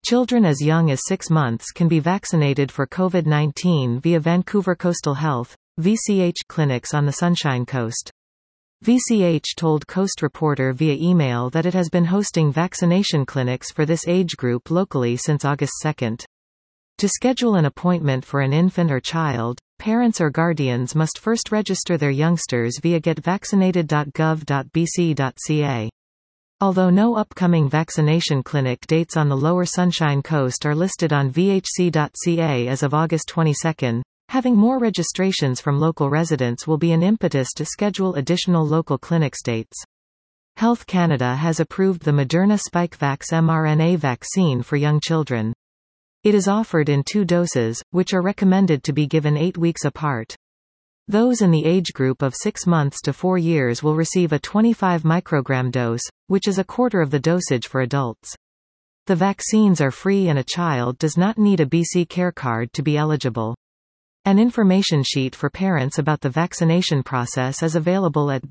Children as young as 6 months can be vaccinated for COVID-19 via Vancouver Coastal Health, VCH clinics on the Sunshine Coast. VCH told Coast Reporter via email that it has been hosting vaccination clinics for this age group locally since August 2. To schedule an appointment for an infant or child, parents or guardians must first register their youngsters via getvaccinated.gov.bc.ca. Although no upcoming vaccination clinic dates on the Lower Sunshine Coast are listed on vhc.ca as of August 22, having more registrations from local residents will be an impetus to schedule additional local clinic dates. Health Canada has approved the Moderna Spikevax mRNA vaccine for young children. It is offered in 2 doses, which are recommended to be given 8 weeks apart. Those in the age group of 6 months to 4 years will receive a 25 microgram dose, which is a quarter of the dosage for adults. The vaccines are free and a child does not need a BC Care card to be eligible. An information sheet for parents about the vaccination process is available at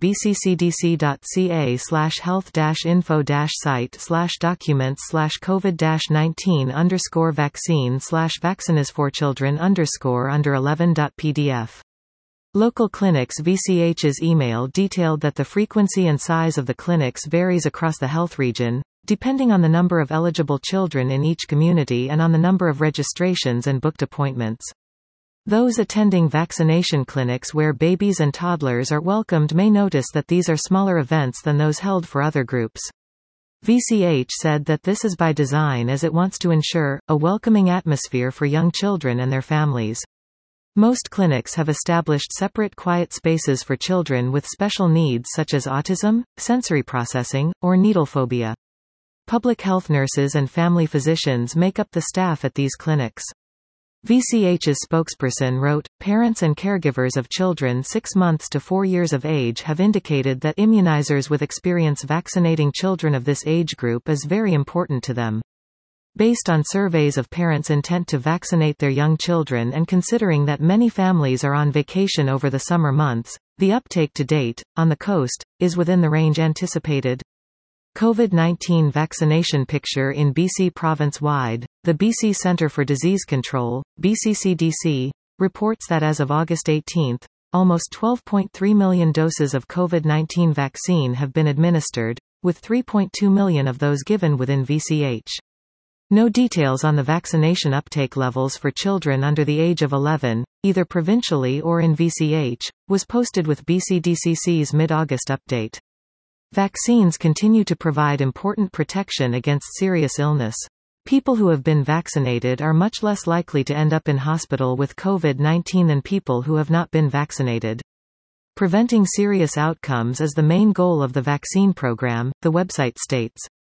bccdc.ca/health-info-site/documents/covid-19_vaccines_for-children_under11.pdf. Local clinics. VCH's email detailed that the frequency and size of the clinics varies across the health region, depending on the number of eligible children in each community and on the number of registrations and booked appointments. Those attending vaccination clinics where babies and toddlers are welcomed may notice that these are smaller events than those held for other groups. VCH said that this is by design as it wants to ensure a welcoming atmosphere for young children and their families. Most clinics have established separate quiet spaces for children with special needs such as autism, sensory processing, or needle phobia. Public health nurses and family physicians make up the staff at these clinics. VCH's spokesperson wrote, "Parents and caregivers of children 6 months to 4 years of age have indicated that immunizers with experience vaccinating children of this age group is very important to them. Based on surveys of parents' intent to vaccinate their young children and considering that many families are on vacation over the summer months, the uptake to date, on the coast, is within the range anticipated." COVID-19 vaccination picture in BC province-wide. The BC Centre for Disease Control, BCCDC, reports that as of August 18, almost 12.3 million doses of COVID-19 vaccine have been administered, with 3.2 million of those given within VCH. No details on the vaccination uptake levels for children under the age of 11, either provincially or in VCH, was posted with BCDCC's mid-August update. Vaccines continue to provide important protection against serious illness. People who have been vaccinated are much less likely to end up in hospital with COVID-19 than people who have not been vaccinated. Preventing serious outcomes is the main goal of the vaccine program, the website states.